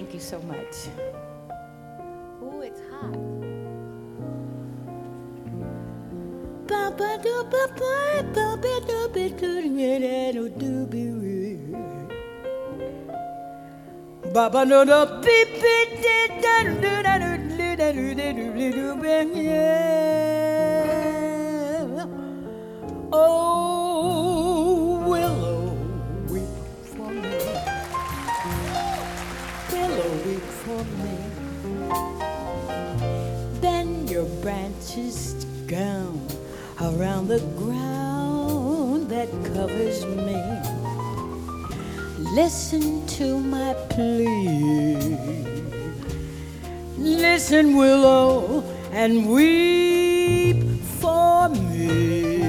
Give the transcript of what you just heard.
Thank you so much. Ooh, it's hot. Baba no no beep beep yeah. Oh, willow, weep for me. Willow, weep for me. Bend your branches down around the ground that covers me. Listen to my plea. Listen, willow, and weep for me.